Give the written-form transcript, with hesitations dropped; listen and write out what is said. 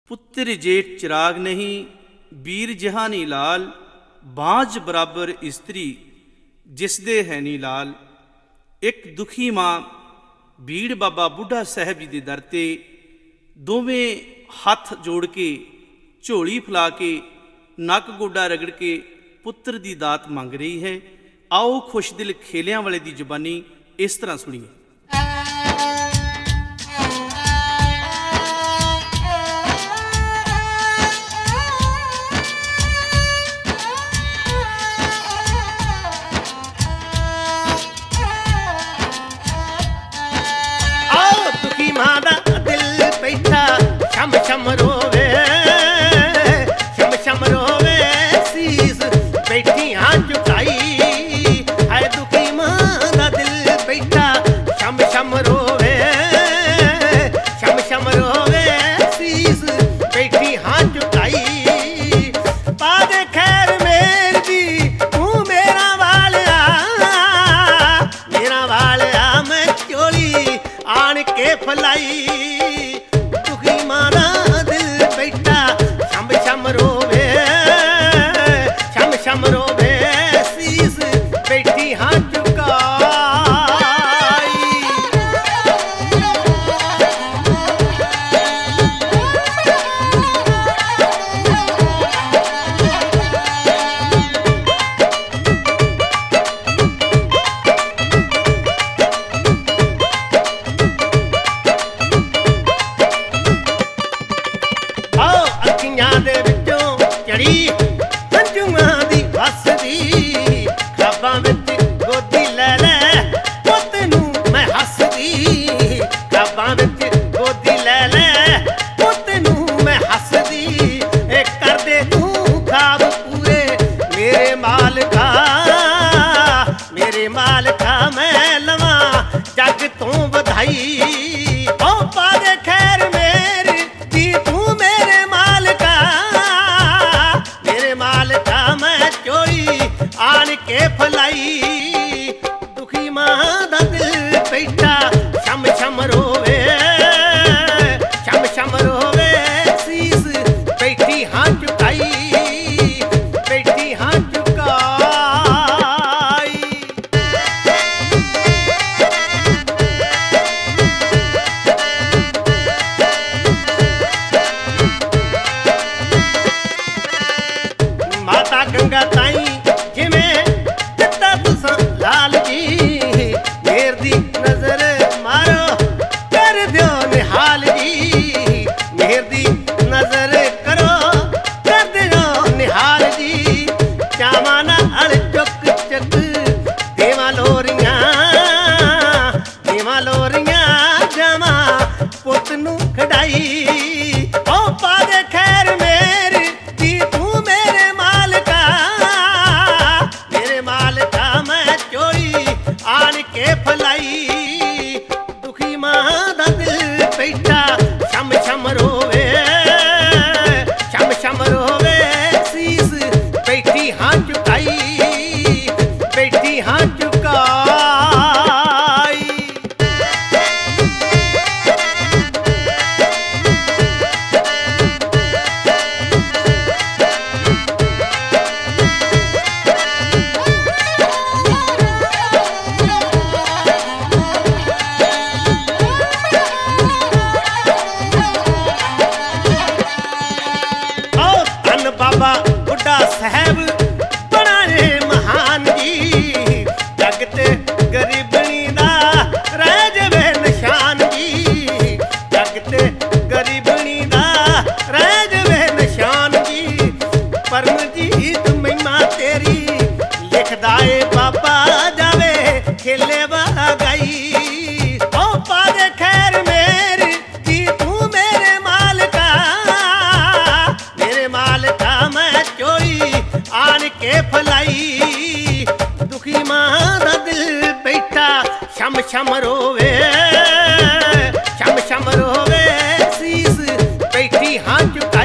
पुत्र जेठ चिराग नहीं, वीर जहानी लाल। बांझ बराबर इस्त्री, जिसदे है नी लाल। एक दुखी माँ भीड़ बाबा बुढ़ा साहब जी के दर ते दोवें हथ जोड़ के झोली फैला के नक गोडा रगड़ के पुत्र की दात मंग रही है। आओ खुश दिल खेलियां वाले की जुबानी इस तरह सुनिए। शम शम रोवे, शम शम रोवे, शीस बैठी हाँ झुकाई है। दुखी मां दा दिल बैठा शम शम रोवे, शम शम रोवे, शीस बैठी हाँ झुकाई। पा दे खैर मेर दी तू मेरा वालिया, मेरा वालिया मैं चोली आन के फलाई। शम रोवे, शीस बैठी हाँ झुकाई। आओ अखियां दे विचों चढ़ी मालका मैं लवा जग तू बधाई। ओ पा दे खैर मेरी दी तू मेरे मालका, मेरे मालका मैं चोरी आन के फलाई। दुखी मां दा दिल बैठा शम शम रोवे, शम शम रोवे, शीस बैठी हाँ झुकाई, बैठी हाँ गंगा ताई जिमें दिता तुसा लाल जी। मेर दी नजर मारो कर दियो निहाल जी, मेर दी नजर करो कर दियो निहाल जी। चावाना अड़ चुक चक देवा लोरियां, देवा लोरियां जावा पुत नू खड़ाई। ओ पा दे खैर मेरी दी तू मेरे आन के फलाई। दुखी मां दा दिल बैठा शम शम रोवे, शम शम रोवे, शीस बैठी हाँ झुकाई, बैठी हाँ झुकाई। बाबा बुढ़ा साहब बनाए महान जी। जग ते गरीबनी दा रह जावे निशान जी, जग ते गरीबनी दा रह जावे निशान जी। परमजीत महिमा तेरी लिखदा ए बाबा जावे खेले वाला गाई। ओ पा दे खैर मेरी दी तू मेरे मालका, मेरे मालका मैं चोरी आन के फलाई। दुखी मां दा दिल बैठा शम शम रोवे, शम शम रोवे, शीस बैठी हाँ झुकाई।